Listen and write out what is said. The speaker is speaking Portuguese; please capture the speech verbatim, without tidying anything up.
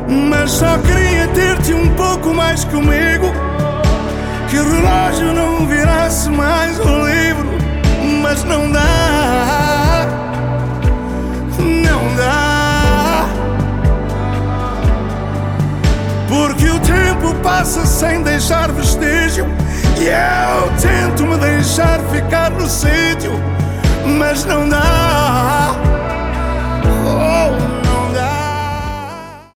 mas só queria ter-te um pouco mais comigo. Que o relógio não virasse mais o livro, mas não dá, não dá. Porque o tempo passa sem deixar vestígio, e eu tento me deixar ficar no sítio, mas não dá.